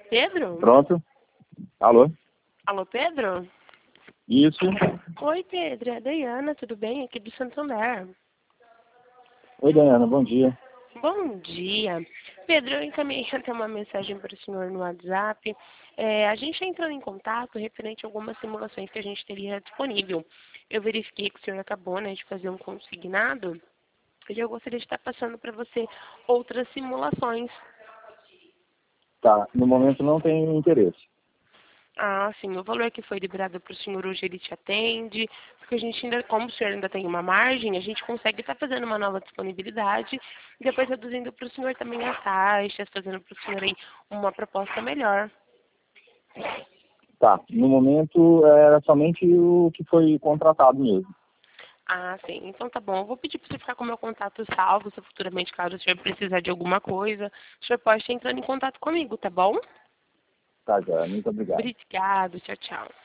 Pedro? Pronto. Alô? Alô, Pedro? Isso. Oi, Pedro. É a Dayana, tudo bem? Aqui do Santander. Oi, Dayana, bom dia. Bom dia. Pedro, eu encaminhei até uma mensagem para o senhor no WhatsApp. A gente entrou em contato referente a algumas simulações que a gente teria disponível. Eu verifiquei que o senhor acabou, né, de fazer um consignado. E eu gostaria de estar passando para você outras simulações. Tá, no momento não tenho interesse. Ah, sim. O valor que foi liberado para o senhor hoje, ele te atende, porque a gente ainda, como o senhor ainda tem uma margem, a gente consegue estar fazendo uma nova disponibilidade, e depois reduzindo para o senhor também as taxas, fazendo para o senhor aí uma proposta melhor. Tá, no momento era somente o que foi contratado mesmo. Ah, sim. Então tá bom. Eu vou pedir para você ficar com o meu contato salvo, se futuramente, caso o senhor precisar de alguma coisa, o senhor pode estar entrando em contato comigo, tá bom? Tá, já, muito obrigado. Obrigado. Tchau, tchau.